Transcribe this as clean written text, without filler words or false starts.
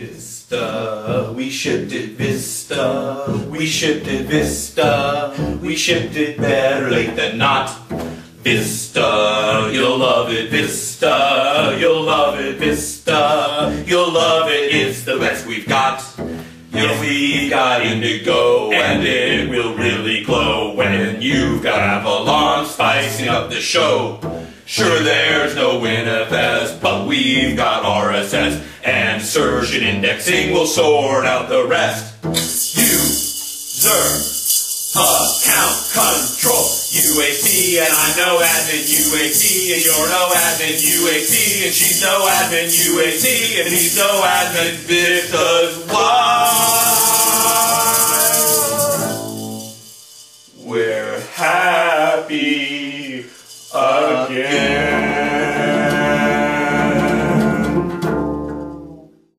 Vista, we shipped it Vista, we shipped it Vista, we shipped it better late than not. Vista, you'll love it, Vista, you'll love it, Vista, you'll love it, it's the best we've got. Yeah, we got indigo, and it will really glow when you've got Avalon spicing up the show. Sure, there's no WinFS, but we've got RSS, and search and indexing will sort out the rest. User account control UAC, and I'm no admin UAC, and you're no admin UAC, and she's no admin UAC, and he's no admin because why?